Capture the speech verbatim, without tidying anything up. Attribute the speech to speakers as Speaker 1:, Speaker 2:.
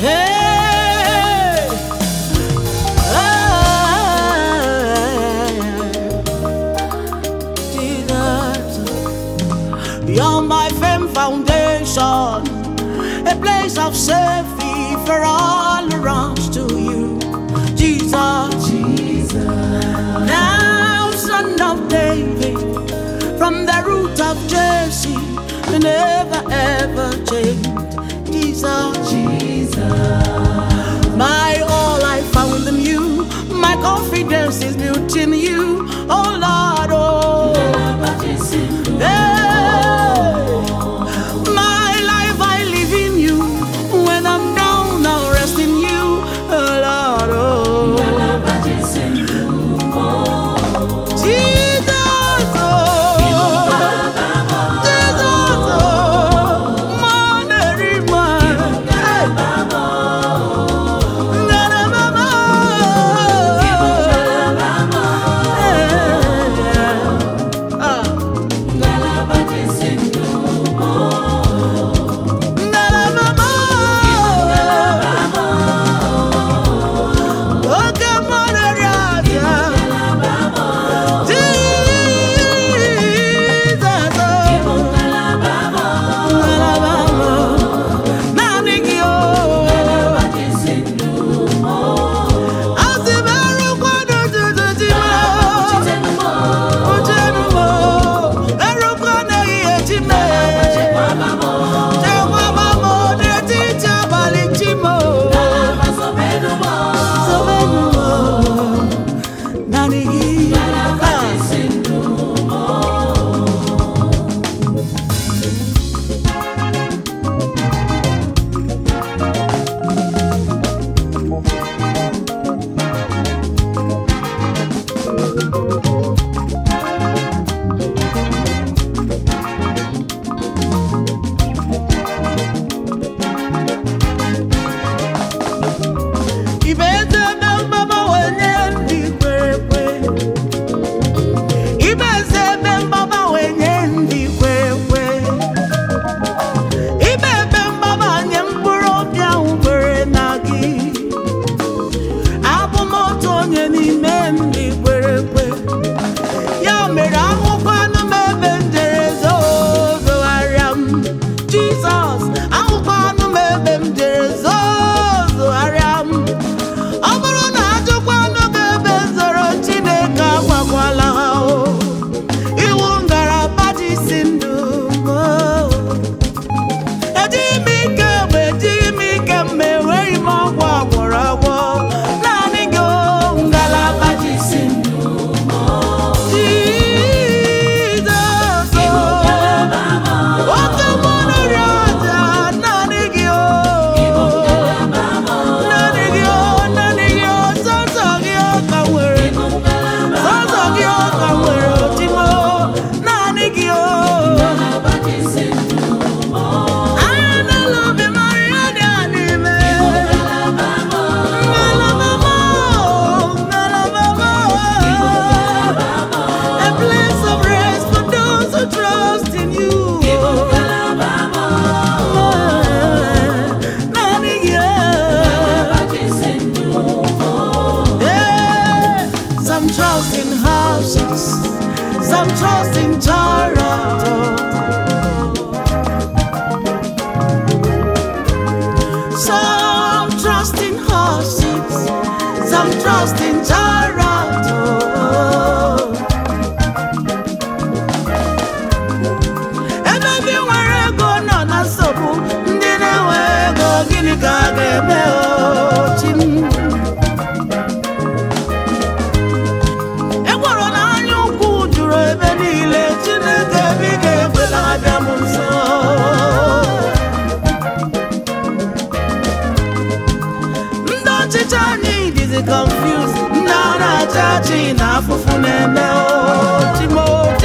Speaker 1: Hey, hey, Jesus, you're my firm foundation, a place of safety for all around to you, Jesus.
Speaker 2: Jesus.
Speaker 1: Now, Son of David, from the root of Jesse, you never ever change, Jesus.
Speaker 2: Jesus.
Speaker 1: My all I found in you, my confidence is built in you, oh Lord, oh. Hey, my life I live in you, when I'm down I'll rest in you, oh Lord, oh. Jesus, oh. Jesus, oh. Money, man. Hey. Some trust in Toronto, some trust in horses, some trust in Toronto. And everywhere I go, no, not so good. Dinner, go, guinea, gaga, chim. Confused, now not judging, half of an